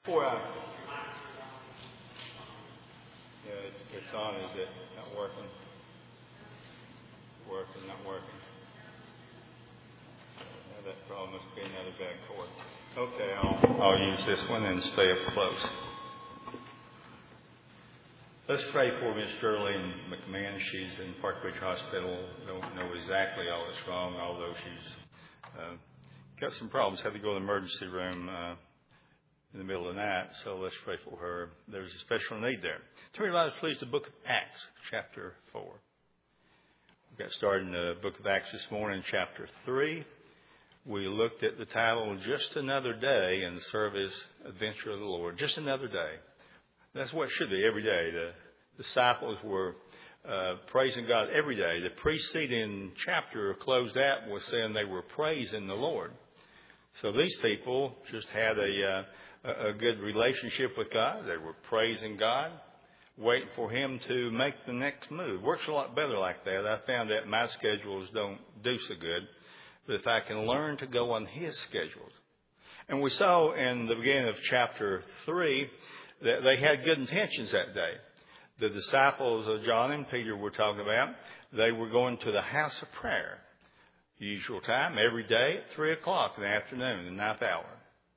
4 hours. Yeah, it's on, is it? Not working. Not working. Yeah, that probably must be another bad cord. Okay, I'll use this one and stay up close. Let's pray for Miss Sterling McMahon. She's in Park Ridge Hospital. Don't know exactly all that's wrong, although she's got some problems. Had to go to the emergency room in the middle of the night. So let's pray for her. There's a special need there. Turn your Bibles, please, to the book of Acts, chapter 4. We got started in the book of Acts this morning, chapter 3. We looked at the title, Just Another Day in the Service Adventure of the Lord. Just another day. That's what it should be every day. The disciples were praising God every day. The preceding chapter closed out with saying they were praising the Lord. So these people just had a good relationship with God. They were praising God, waiting for Him to make the next move. Works a lot better like that. I found that my schedules don't do so good. But if I can learn to go on His schedules. And we saw in the beginning of chapter 3 that they had good intentions that day. The disciples of John and Peter we're talking about, they were going to the house of prayer. Usual time, every day at 3 o'clock in the afternoon, the ninth hour.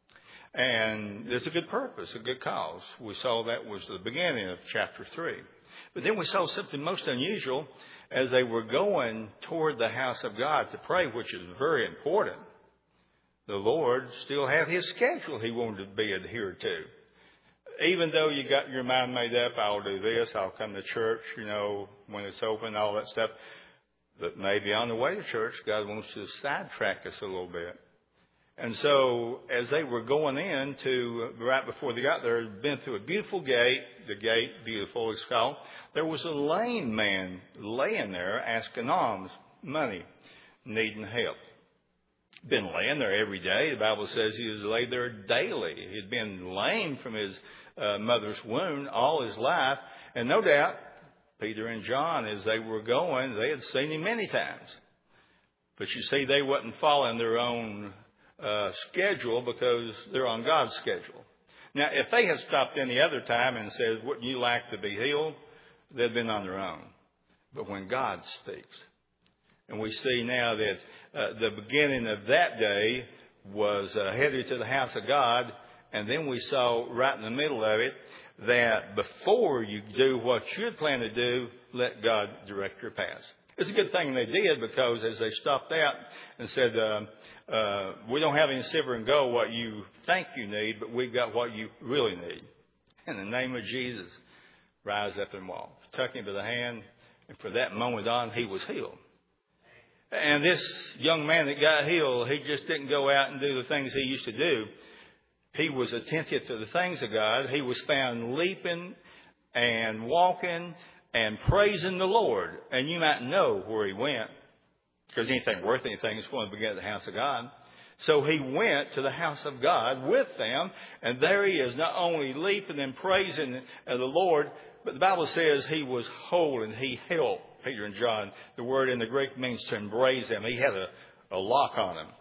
And there's a good purpose, a good cause. We saw that was the beginning of chapter 3. But then we saw something most unusual as they were going toward the house of God to pray, which is very important. The Lord still had His schedule He wanted to be adhered to. Even though you got your mind made up, I'll do this, I'll come to church, when it's open, all that stuff. But maybe on the way to church, God wants to sidetrack us a little bit. And so as they were going in right before they got there, they'd been through a beautiful gate. The gate, beautiful, it's called. There was a lame man laying there asking alms, money, needing help. Been laying there every day. The Bible says he was laid there daily. He'd been lame from his mother's womb all his life. And no doubt, Peter and John, as they were going, they had seen him many times. But you see, they wasn't following their own schedule because they're on God's schedule. Now, if they had stopped any other time and said, wouldn't you like to be healed? They'd been on their own. But when God speaks, and we see now that the beginning of that day was headed to the house of God, and then we saw right in the middle of it that before you do what you had planned to do, let God direct your path. It's a good thing they did because as they stopped out and said, we don't have any silver and gold what you think you need, but we've got what you really need. In the name of Jesus, rise up and walk. Took him by the hand, and for that moment on, he was healed. And this young man that got healed, he just didn't go out and do the things he used to do. He was attentive to the things of God. He was found leaping and walking and praising the Lord. And you might know where he went, because anything worth anything is going to begin at the house of God. So he went to the house of God with them, and there he is, not only leaping and praising the Lord, but the Bible says he was whole and he helped Peter and John. The word in the Greek means to embrace them. He had a lock on him.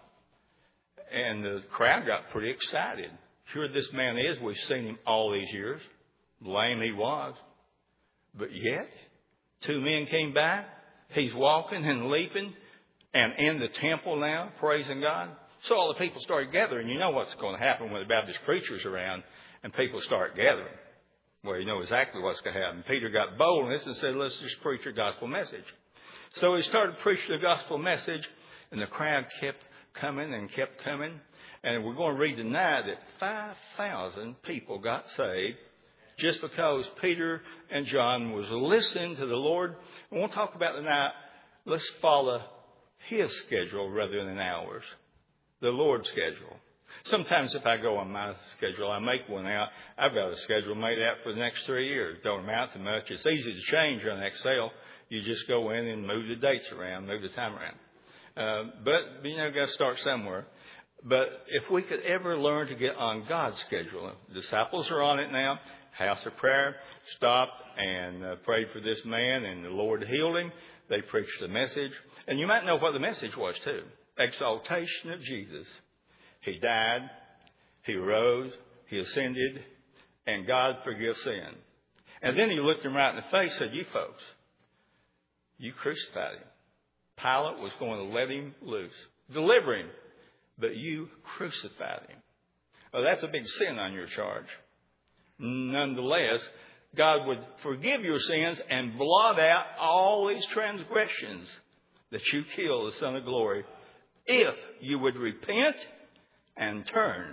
And the crowd got pretty excited. Sure, this man is. We've seen him all these years. Lame he was. But yet, 2 men came back. He's walking and leaping and in the temple now, praising God. So all the people started gathering. You know what's going to happen when the Baptist preacher's around and people start gathering. Well, you know exactly what's going to happen. Peter got boldness and said, let's just preach a gospel message. So he started preaching the gospel message, and the crowd kept coming and kept coming. And we're going to read tonight that 5,000 people got saved just because Peter and John was listening to the Lord. And we'll talk about tonight, let's follow His schedule rather than ours, the Lord's schedule. Sometimes if I go on my schedule, I make one out. I've got a schedule made out for the next 3 years. Don't amount to much. It's easy to change on Excel. You just go in and move the dates around, move the time around. But got to start somewhere. But if we could ever learn to get on God's schedule, the disciples are on it now. House of prayer, stopped and prayed for this man, and the Lord healed him. They preached the message. And you might know what the message was too. Exaltation of Jesus. He died. He rose. He ascended, and God forgives sin. And then he looked him right in the face and said, you folks, you crucified him. Pilate was going to let him loose, deliver him, but you crucified him. Well, that's a big sin on your charge. Nonetheless, God would forgive your sins and blot out all these transgressions that you killed the Son of Glory if you would repent and turn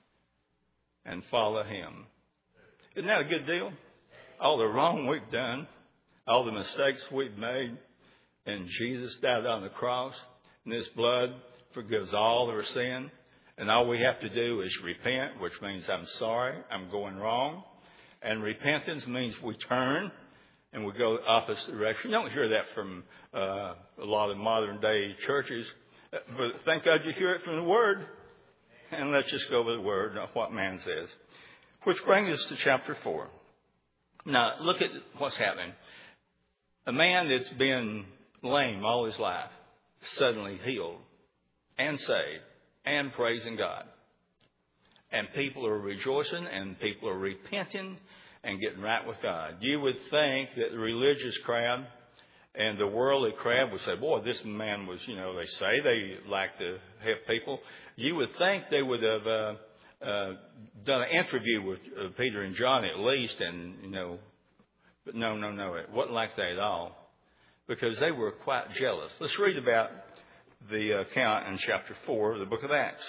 and follow him. Isn't that a good deal? All the wrong we've done, all the mistakes we've made, and Jesus died on the cross, and his blood forgives all our sin. And all we have to do is repent, which means I'm sorry, I'm going wrong. And repentance means we turn and we go the opposite direction. You don't hear that from a lot of modern day churches. But thank God you hear it from the Word. And let's just go with the Word, not what man says. Which brings us to chapter 4. Now, look at what's happening. A man that's been lame all his life, suddenly healed and saved and praising God. And people are rejoicing and people are repenting and getting right with God. You would think that the religious crowd and the worldly crowd would say, boy, this man was, they say they like to help people. You would think they would have done an interview with Peter and John at least, and, but no, it wasn't like that at all, because they were quite jealous. Let's read about the account in chapter 4 of the book of Acts.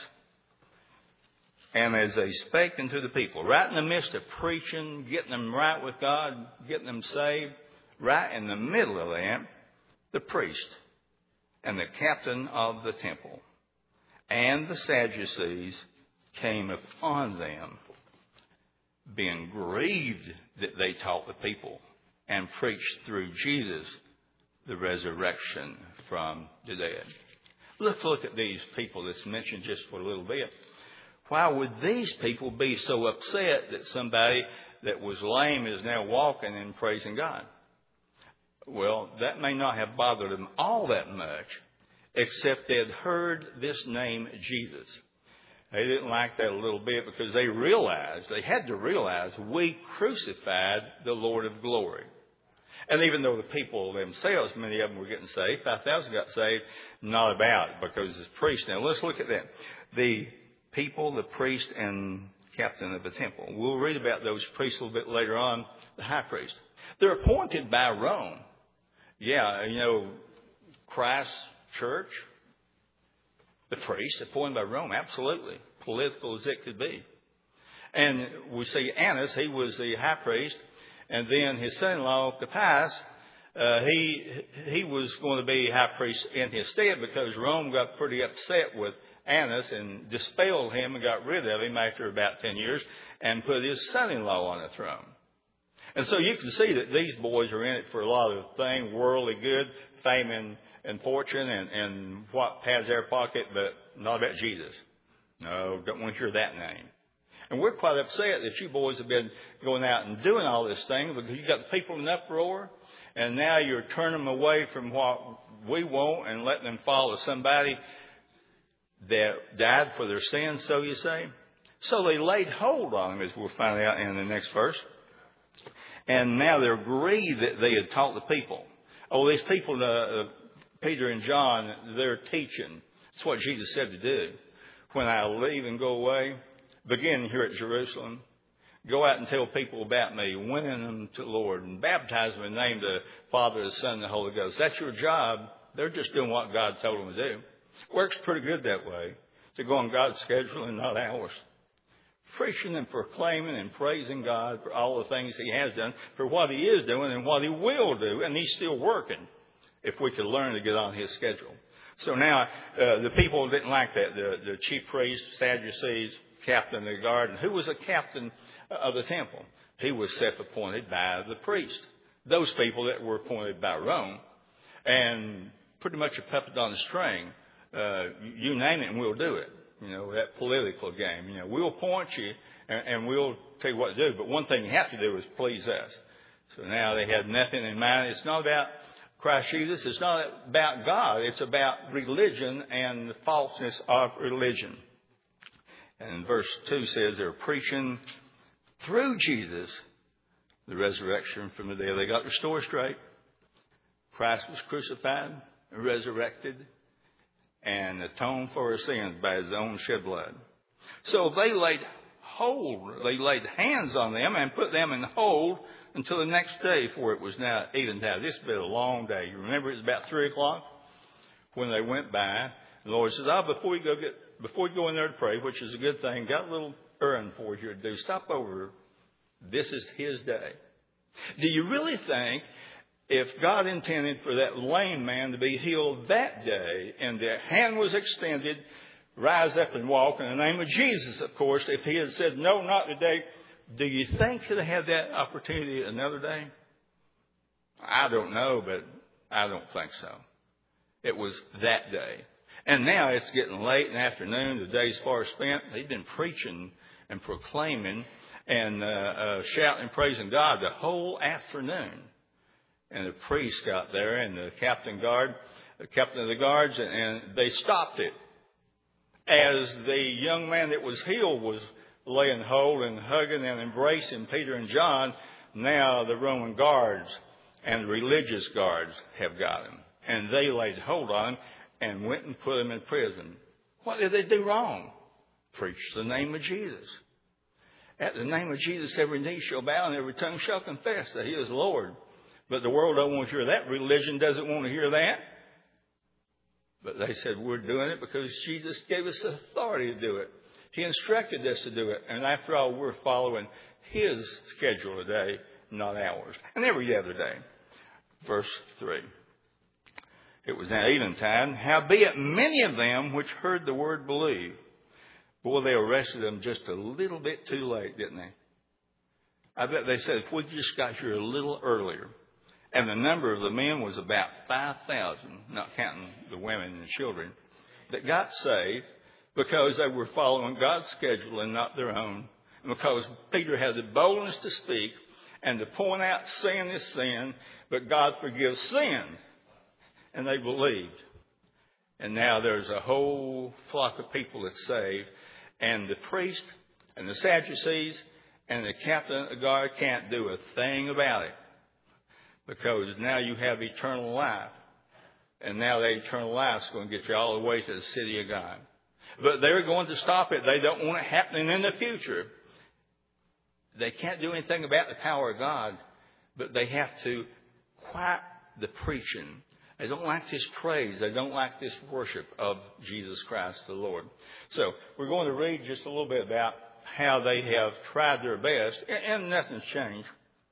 And as they spake unto the people, right in the midst of preaching, getting them right with God, getting them saved, right in the middle of that, the priest and the captain of the temple and the Sadducees came upon them, being grieved that they taught the people and preached through Jesus the resurrection from the dead. Let's look at these people that's mentioned just for a little bit. Why would these people be so upset that somebody that was lame is now walking and praising God? Well, that may not have bothered them all that much, except they had heard this name Jesus. They didn't like that a little bit because they had to realize, we crucified the Lord of glory. And even though the people themselves, many of them were getting saved, 5,000 got saved, not about it because it's priests. Now let's look at that. The people, the priest and captain of the temple. We'll read about those priests a little bit later on, the high priest. They're appointed by Rome. Yeah, Christ's church, the priest appointed by Rome, absolutely. Political as it could be. And we see Annas, he was the high priest. And then his son-in-law, Caiaphas, he was going to be high priest in his stead because Rome got pretty upset with Annas and dispelled him and got rid of him after about 10 years and put his son-in-law on the throne. And so you can see that these boys are in it for a lot of things, worldly good, fame and fortune and what has their pocket, but not about Jesus. No, don't want to hear that name. And we're quite upset that you boys have been going out and doing all this thing because you got the people in uproar, and now you're turning them away from what we want and letting them follow somebody that died for their sins, so you say. So they laid hold on him, as we'll find out in the next verse. And now they're grieved that they had taught the people. Oh, these people, Peter and John, they're teaching. That's what Jesus said to do. When I leave and go away, begin here at Jerusalem. Go out and tell people about me, winning them to the Lord, and baptize them in the name of the Father, the Son, and the Holy Ghost. That's your job. They're just doing what God told them to do. Works pretty good that way, to go on God's schedule and not ours. Preaching and proclaiming and praising God for all the things He has done, for what He is doing and what He will do, and He's still working, if we could learn to get on His schedule. So now, the people didn't like that. The chief priests, Sadducees, captain of the guard. And who was the captain of the temple? He was self-appointed by the priest. Those people that were appointed by Rome. And pretty much a puppet on a string. You name it and we'll do it. That political game. We'll appoint you and we'll tell you what to do. But one thing you have to do is please us. So now they had nothing in mind. It's not about Christ Jesus. It's not about God. It's about religion and the falseness of religion. And verse 2 says they're preaching through Jesus the resurrection from the dead. They got their story straight. Christ was crucified, resurrected, and atoned for our sins by his own shed blood. So they laid hands on them and put them in hold until the next day, for it was now eventide. This has been a long day. You remember it was about 3 o'clock when they went by. The Lord says, before you go in there to pray, which is a good thing, got a little errand for you to do. Stop over. This is his day. Do you really think if God intended for that lame man to be healed that day and their hand was extended, rise up and walk in the name of Jesus, of course, if he had said, no, not today, do you think he'd have had that opportunity another day? I don't know, but I don't think so. It was that day. And now it's getting late in the afternoon. The day's far spent. They've been preaching and proclaiming and shouting and praising God the whole afternoon. And the priest got there and the captain of the guards, and they stopped it. As the young man that was healed was laying hold and hugging and embracing Peter and John, now the Roman guards and the religious guards have got him. And they laid hold on him and went and put him in prison. What did they do wrong? Preach the name of Jesus. At the name of Jesus, every knee shall bow and every tongue shall confess that he is Lord. But the world don't want to hear that. Religion doesn't want to hear that. But they said, we're doing it because Jesus gave us the authority to do it. He instructed us to do it. And after all, we're following his schedule today, not ours. And every other day. Verse 3. It was now eventide. Howbeit many of them which heard the word believed. Boy, they arrested them just a little bit too late, didn't they? I bet they said, if we just got here a little earlier. And the number of the men was about 5,000, not counting the women and children, that got saved because they were following God's schedule and not their own. And because Peter had the boldness to speak and to point out sin is sin, but God forgives sin. And they believed. And now there's a whole flock of people that's saved. And the priest and the Sadducees and the captain of the guard can't do a thing about it. Because now you have eternal life. And now that eternal life is going to get you all the way to the city of God. But they're going to stop it. They don't want it happening in the future. They can't do anything about the power of God. But they have to quiet the preaching. They don't like this praise. They don't like this worship of Jesus Christ the Lord. So we're going to read just a little bit about how they have tried their best. And nothing's changed.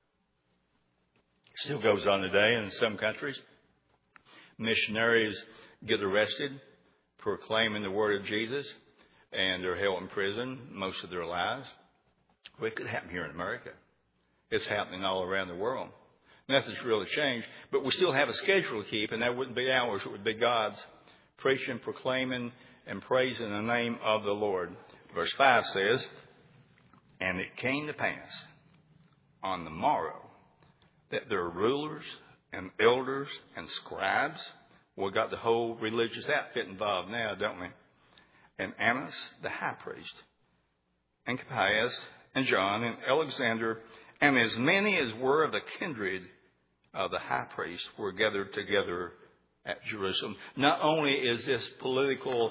Still goes on today in some countries. Missionaries get arrested proclaiming the word of Jesus, and they're held in prison most of their lives. Well, it could happen here in America. It's happening all around the world. Nothing's really changed, but we still have a schedule to keep, and that wouldn't be ours. It would be God's. Preaching, proclaiming, and praising the name of the Lord. Verse 5 says, and it came to pass on the morrow that their rulers and elders and scribes, we got the whole religious outfit involved now, don't we? And Annas, the high priest, and Caiaphas, and John, and Alexander, and as many as were of the kindred of the high priest were gathered together at Jerusalem. Not only is this political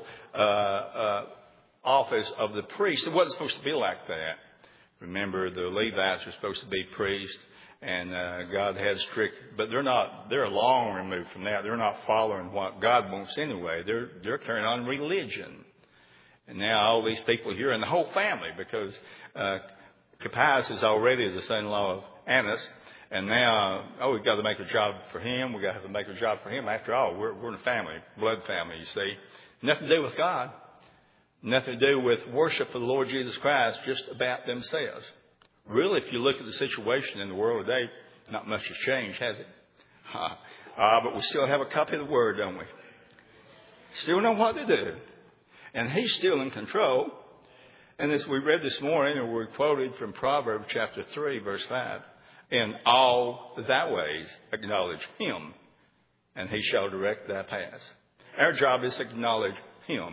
office of the priest, it wasn't supposed to be like that. Remember, the Levites were supposed to be priests. And God had strict, but they're long removed from that. They're not following what God wants anyway. They're carrying on religion. And now all these people here and the whole family, because Caiaphas is already the son-in-law of Annas. And now, we've got to make a job for him. We've got to make a job for him. After all, we're in a family, blood family, you see. Nothing to do with God. Nothing to do with worship of the Lord Jesus Christ, just about themselves. Really, if you look at the situation in the world today, not much has changed, has it? But we still have a copy of the Word, don't we? Still know what to do. And He's still in control. And as we read this morning, or we quoted from Proverbs chapter 3, verse 5, in all thy ways acknowledge Him, and He shall direct thy paths. Our job is to acknowledge Him.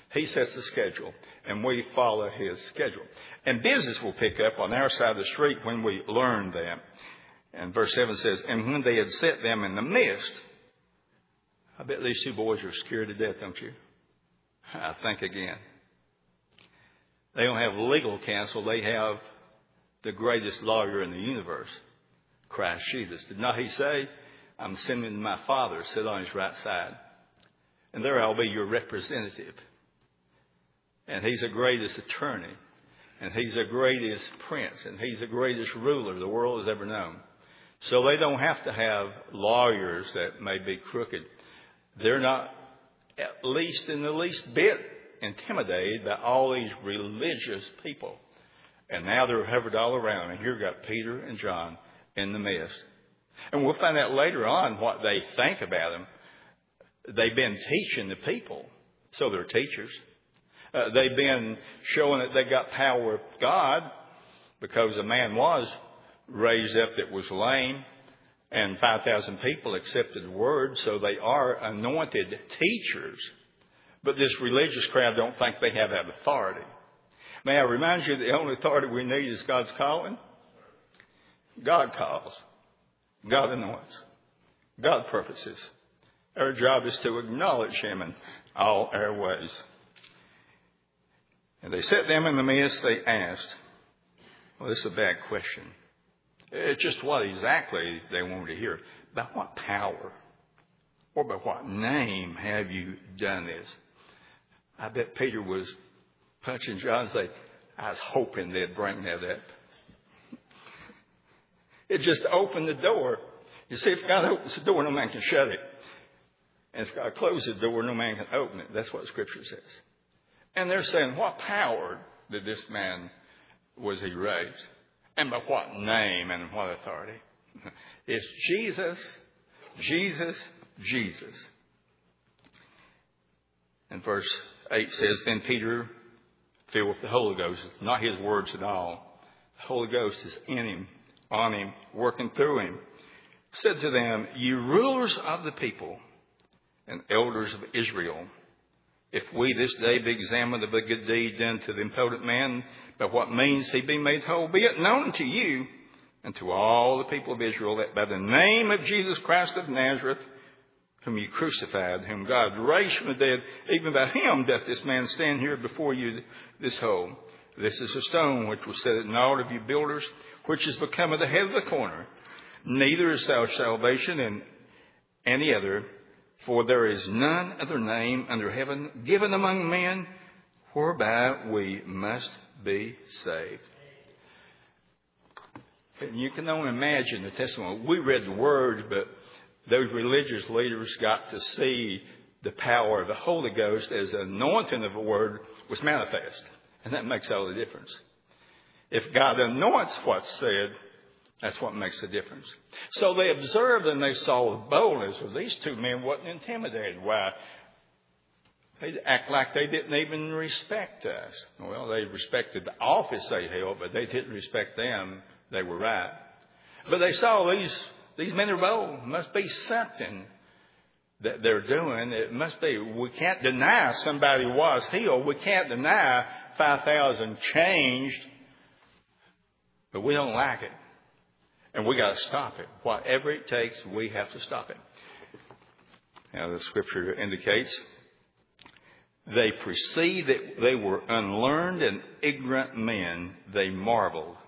He sets the schedule, and we follow his schedule. And business will pick up on our side of the street when we learn that. And verse 7 says, and when they had set them in the midst, I bet these two boys are scared to death, don't you? I think again. They don't have legal counsel. They have the greatest lawyer in the universe, Christ Jesus. Did not he say, I'm sending my Father, sit on his right side. And there I'll be your representative. And he's the greatest attorney. And he's the greatest prince. And he's the greatest ruler the world has ever known. So they don't have to have lawyers that may be crooked. They're not, at least in the least bit, intimidated by all these religious people. And now they're hovered all around. And here you've got Peter and John in the midst. And we'll find out later on what they think about them. They've been teaching the people. So they're teachers. They've been showing that they got power of God, because a man was raised up that was lame, and 5,000 people accepted the word, so they are anointed teachers. But this religious crowd don't think they have that authority. May I remind you, the only authority we need is God's calling. God calls. God anoints. God purposes. Our job is to acknowledge him in all our ways. And they set them in the midst. They asked, well, this is a bad question. It's just what exactly they wanted to hear. By what power or by what name have you done this? I bet Peter was punching John and say, I was hoping they'd bring that up. It just opened the door. You see, if God opens the door, no man can shut it. And if God closes the door, no man can open it. That's what Scripture says. And they're saying, what power did this man, was he raised? And by what name and what authority? It's Jesus, Jesus, Jesus. And verse 8 says, then Peter, filled with the Holy Ghost, it's not his words at all. The Holy Ghost is in him, on him, working through him. Said to them, you rulers of the people and elders of Israel, if we this day be examined of a good deed done to the impotent man, by what means he be made whole, be it known to you and to all the people of Israel that by the name of Jesus Christ of Nazareth, whom you crucified, whom God raised from the dead, even by him doth this man stand here before you this whole. This is a stone which was set at naught of you builders, which is become of the head of the corner. Neither is there salvation in any other, for there is none other name under heaven given among men whereby we must be saved. And you can only imagine the testimony. We read the words, but those religious leaders got to see the power of the Holy Ghost as the anointing of the word was manifest. And that makes all the difference. If God anoints what's said, that's what makes the difference. So they observed and they saw the boldness of these two men wasn't intimidated. Why? They act like they didn't even respect us. Well, they respected the office they held, but they didn't respect them. They were right. But they saw these men are bold. It must be something that they're doing. It must be. We can't deny somebody was healed. We can't deny 5,000 changed. But we don't like it. And we got to stop it. Whatever it takes, we have to stop it. Now, the Scripture indicates they perceived that they were unlearned and ignorant men. They marveled.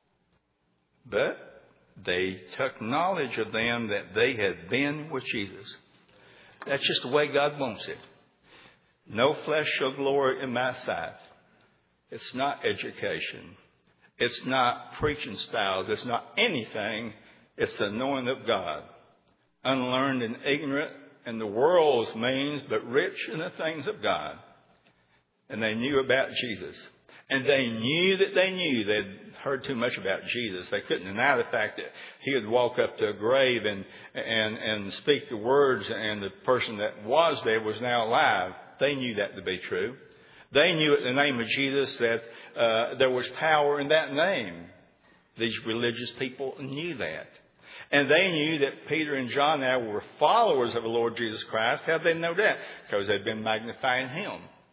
But they took knowledge of them that they had been with Jesus. That's just the way God wants it. No flesh shall glory in my sight. It's not education. It's not preaching styles. It's not anything. It's the anointing of God. Unlearned and ignorant in the world's means, but rich in the things of God. And they knew about Jesus. And they knew that they knew. They'd heard too much about Jesus. They couldn't deny the fact that he would walk up to a grave and speak the words, and the person that was there was now alive. They knew that to be true. They knew in the name of Jesus that there was power in that name. These religious people knew that. And they knew that Peter and John now were followers of the Lord Jesus Christ. How did they know that? Because they'd been magnifying him.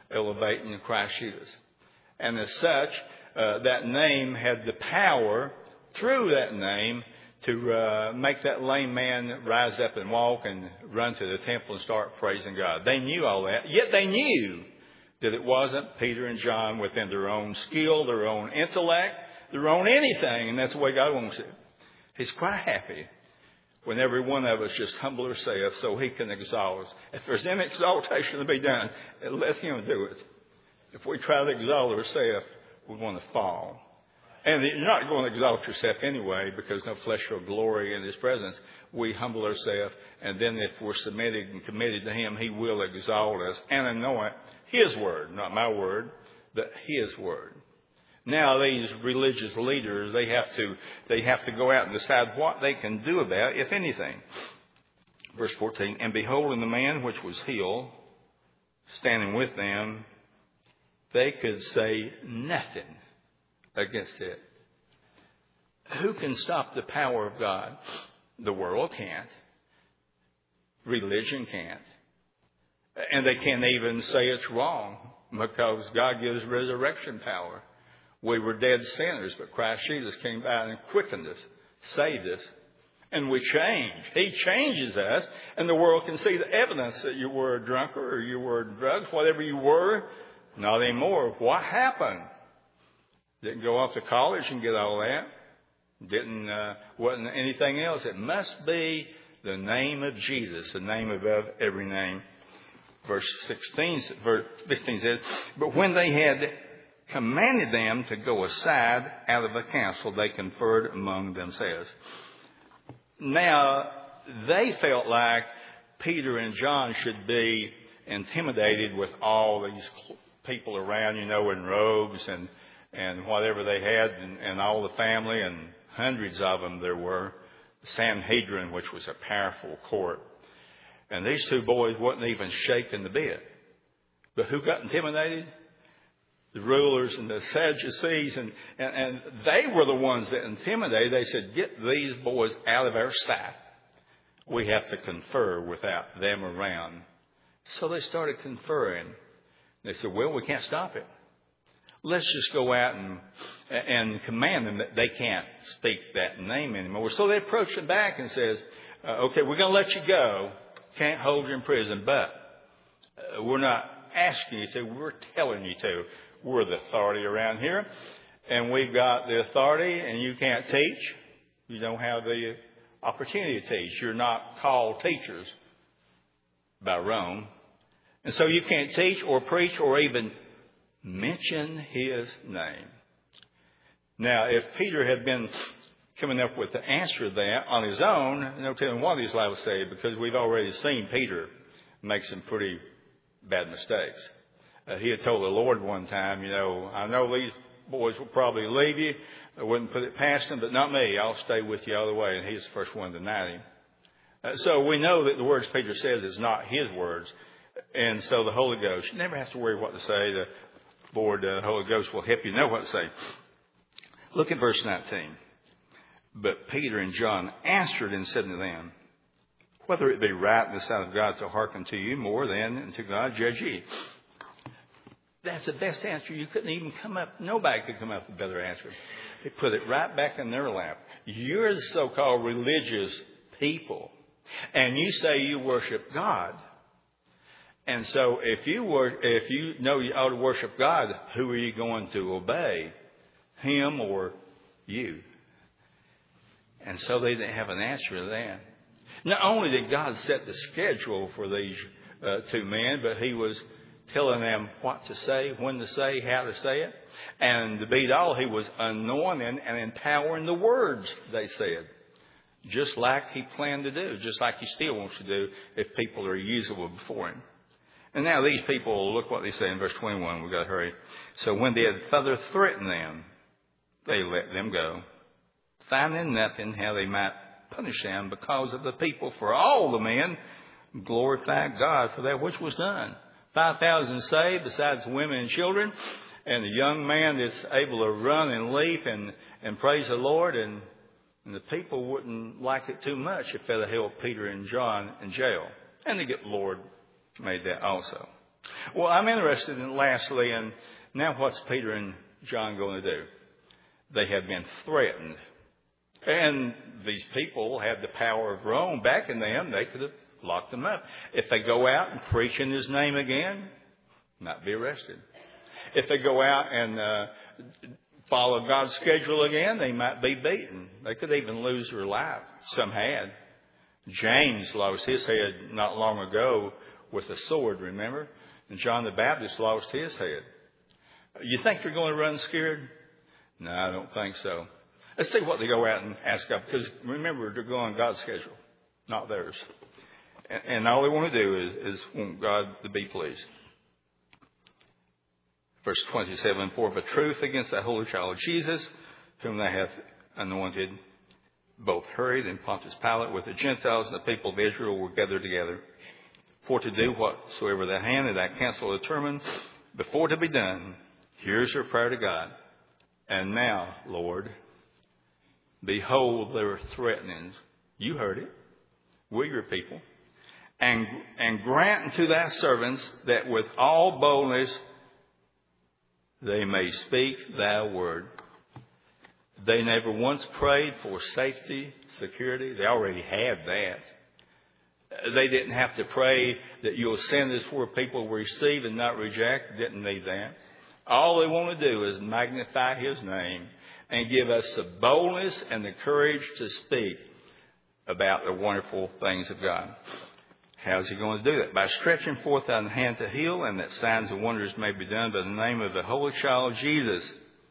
elevating Christ Jesus. And as such, that name had the power through that name to make that lame man rise up and walk and run to the temple and start praising God. They knew all that, yet they knew that it wasn't Peter and John within their own skill, their own intellect, their own anything, and that's the way God wants it. He's quite happy when every one of us just humble ourselves so He can exalt us. If there's any exaltation to be done, let Him do it. If we try to exalt ourselves, we're going to fall. And you're not going to exalt yourself anyway, because no flesh shall glory in His presence. We humble ourselves, and then if we're submitted and committed to Him, He will exalt us and anoint His word, not my word, but His word. Now these religious leaders, they have to go out and decide what they can do about it, if anything. Verse 14, and behold, in the man which was healed, standing with them, they could say nothing against it. Who can stop the power of God? The world can't. Religion can't. And they can't even say it's wrong, because God gives resurrection power. We were dead sinners, but Christ Jesus came by and quickened us, saved us, and we change. He changes us, and the world can see the evidence that you were a drunkard or you were drugs, whatever you were. Not anymore. What happened? Didn't go off to college and get all that. Wasn't anything else. It must be the name of Jesus, the name above every name. Verse 15 says, but when they had commanded them to go aside out of the council, they conferred among themselves. Now, they felt like Peter and John should be intimidated with all these people around, in robes and whatever they had, and all the family, and hundreds of them there were. The Sanhedrin, which was a powerful court. And these two boys wasn't even shaken a bit. But who got intimidated? The rulers and the Sadducees, and they were the ones that intimidated. They said, get these boys out of our sight. We have to confer without them around. So they started conferring. They said, well, we can't stop it. Let's just go out and command them that they can't speak that name anymore. So they approached them back and says, okay, we're going to let you go. Can't hold you in prison, but we're not asking you to. We're telling you to. We're the authority around here, and we've got the authority, and you can't teach. You don't have the opportunity to teach. You're not called teachers by Rome. And so you can't teach or preach or even mention His name. Now, if Peter had been coming up with the answer to that on his own, no telling what he's allowed to say, because we've already seen Peter make some pretty bad mistakes. He had told the Lord one time, I know these boys will probably leave you. I wouldn't put it past them, but not me. I'll stay with you all the way. And he's the first one to deny Him. So we know that the words Peter says is not his words. And so the Holy Ghost, you never have to worry what to say. The Lord, the Holy Ghost will help you know what to say. Look at verse 19. But Peter and John answered and said to them, whether it be right in the sight of God to hearken to you more than unto God, judge ye. That's the best answer. You couldn't even come up. Nobody could come up with a better answer. They put it right back in their lap. You're the so-called religious people, and you say you worship God. And so if you know you ought to worship God, who are you going to obey? Him or you? And so they didn't have an answer to that. Not only did God set the schedule for these two men, but He was telling them what to say, when to say, how to say it. And to beat all, He was anointing and empowering the words they said. Just like He planned to do, just like He still wants to do if people are usable before Him. And now these people, look what they say in verse 21. We've got to hurry. So when they had further threatened them, they let them go, finding nothing how they might punish them because of the people. For all the men glorified God for that which was done. 5,000 saved, besides women and children, and the young man that's able to run and leap and praise the Lord. And the people wouldn't like it too much if they'd held Peter and John in jail. And the Lord made that also. Well, I'm interested in, lastly, in now what's Peter and John going to do? They have been threatened. And these people had the power of Rome backing them. They could have locked them up. If they go out and preach in his name again, might be arrested. If they go out and follow God's schedule again, they might be beaten. They could even lose their life. Some had. James lost his head not long ago with a sword, remember? And John the Baptist lost his head. You think they're going to run scared? No, I don't think so. Let's see what they go out and ask God. Because remember, they're going on God's schedule, not theirs. And all they want to do is want God to be pleased. Verse 27, for of a truth against the holy child Jesus, whom they have anointed, both Herod and Pontius Pilate with the Gentiles and the people of Israel were gathered together, for to do whatsoever the hand of that council determined before to be done. Here's their prayer to God. And now, Lord, behold their threatenings. You heard it. We're your people. And grant unto thy servants that with all boldness they may speak thy word. They never once prayed for safety, security. They already had that. They didn't have to pray that you'll send us where people will receive and not reject. Didn't need that. All they want to do is magnify his name and give us the boldness and the courage to speak about the wonderful things of God. How's he going to do that? By stretching forth thy hand to heal, and that signs and wonders may be done by the name of the Holy Child Jesus.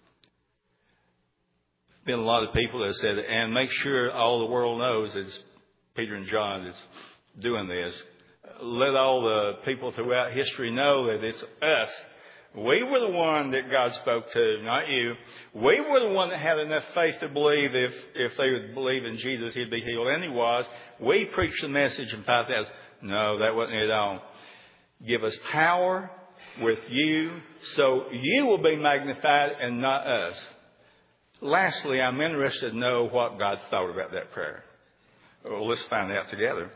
Been a lot of people that said, and make sure all the world knows it's Peter and John that's doing this. Let all the people throughout history know that it's us. We were the one that God spoke to, not you. We were the one that had enough faith to believe if they would believe in Jesus, he'd be healed. And he was. We preached the message and 5,000. No, that wasn't it at all. Give us power with you so you will be magnified and not us. Lastly, I'm interested to know what God thought about that prayer. Well, let's find out together.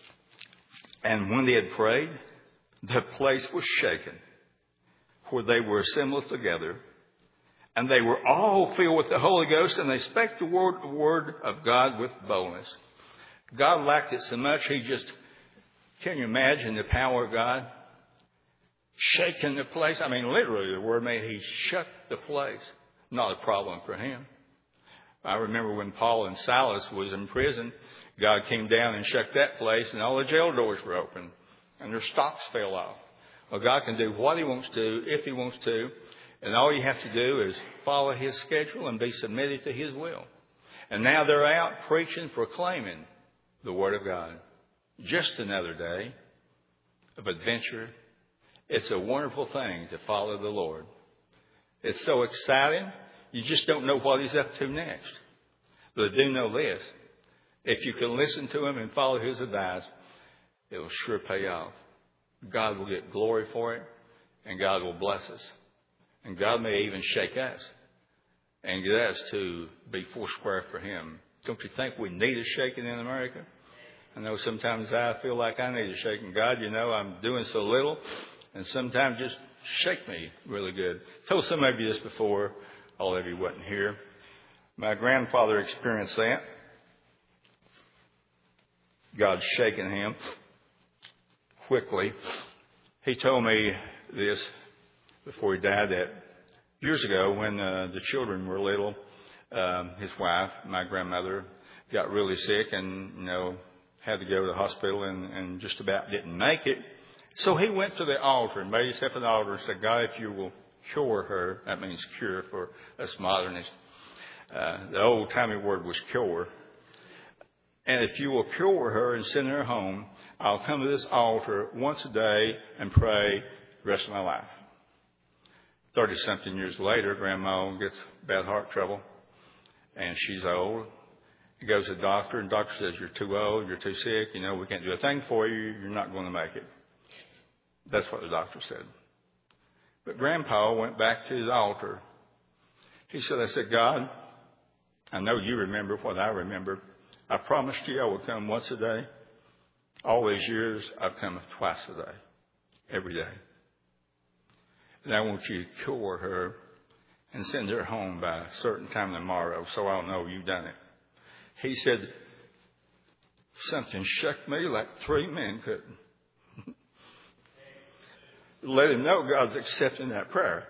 And when they had prayed, the place was shaken where they were assembled together. And they were all filled with the Holy Ghost, and they spake the word of God with boldness. God liked it so much, he just... Can you imagine the power of God? Shaking the place. I mean, literally, the word made, he shook the place. Not a problem for him. I remember when Paul and Silas was in prison, God came down and shook that place, and all the jail doors were open, and their stocks fell off. Well, God can do what he wants to, if he wants to, and all you have to do is follow his schedule and be submitted to his will. And now they're out preaching, proclaiming the word of God. Just another day of adventure. It's a wonderful thing to follow the Lord. It's so exciting. You just don't know what he's up to next. But I do know this. If you can listen to him and follow his advice, it will sure pay off. God will get glory for it, and God will bless us. And God may even shake us and get us to be foursquare for him. Don't you think we need a shaking in America? I know sometimes I feel like I need a shaking. God, you know, I'm doing so little, and sometimes just shake me really good. I told some of you this before. All of you wasn't here. My grandfather experienced that. God shaking him quickly. He told me this before he died, that years ago when the children were little, his wife, my grandmother, got really sick and, you know, had to go to the hospital and just about didn't make it. So he went to the altar and made himself an altar and said, God, if you will cure her, that means cure for us modernists. The old-timey word was cure. And if you will cure her and send her home, I'll come to this altar once a day and pray the rest of my life. 30-something years later, Grandma gets bad heart trouble, and she's old. He goes to the doctor, and the doctor says, you're too old, you're too sick, you know, we can't do a thing for you, you're not going to make it. That's what the doctor said. But Grandpa went back to the altar. He said, I said, God, I know you remember what I remember. I promised you I would come once a day. All these years, I've come twice a day, every day. and I want you to cure her and send her home by a certain time tomorrow so I'll know you've done it. He said, something shook me like 3 men couldn't. Let him know God's accepting that prayer.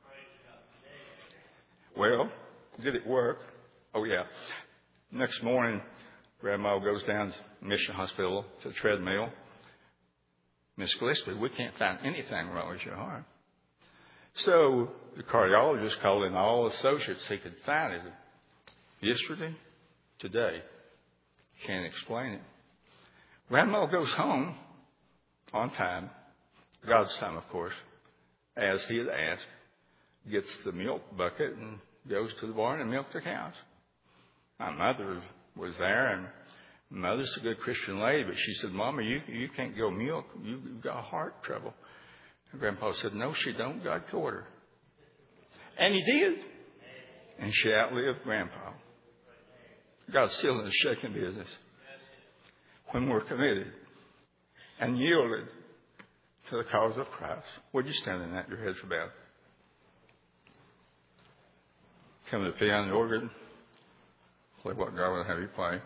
Well, did it work? Oh, yeah. Next morning, Grandma goes down to Mission Hospital to the treadmill. Miss Gillespie, we can't find anything wrong with your heart. So the cardiologist called in all associates he could find it. Yesterday, today, can't explain it. Grandma goes home on time, God's time, of course, as he had asked, gets the milk bucket and goes to the barn and milks the cows. My mother was there, and Mother's a good Christian lady, but she said, Mama, you can't go milk. You've got heart trouble. And Grandpa said, no, she don't. God caught her. And he did. And she outlived Grandpa. God's still in the shaking business. When we're committed and yielded to the cause of Christ. Would you stand in that? Your heads are bowed. Come to the piano and the organ. Play what God will have you play.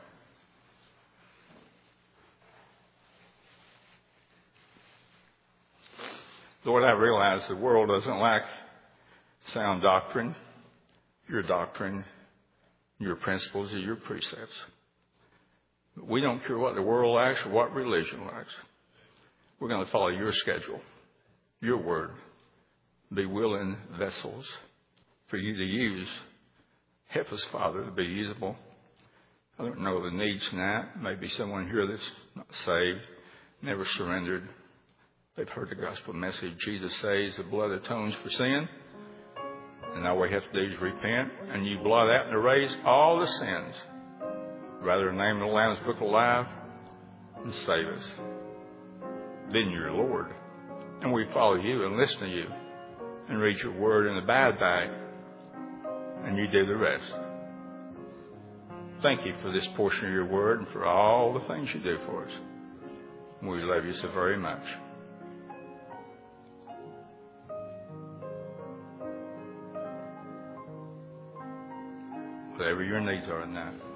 Lord, I realize the world doesn't lack sound doctrine, your principles, or your precepts. But we don't care what the world lacks or what religion lacks. We're going to follow your schedule, your word. Be willing vessels for you to use. Help us, Father, to be usable. I don't know the needs tonight. Maybe someone here that's not saved, never surrendered. They've heard the gospel message. Jesus says the blood atones for sin. And all we have to do is repent. And you blot out and erase all the sins. Rather than name the Lamb's Book of Life and save us. Then you're Lord. And we follow you and listen to you. And read your word and abide by it. And you do the rest. Thank you for this portion of your word and for all the things you do for us. We love you so very much. Whatever your needs are in that.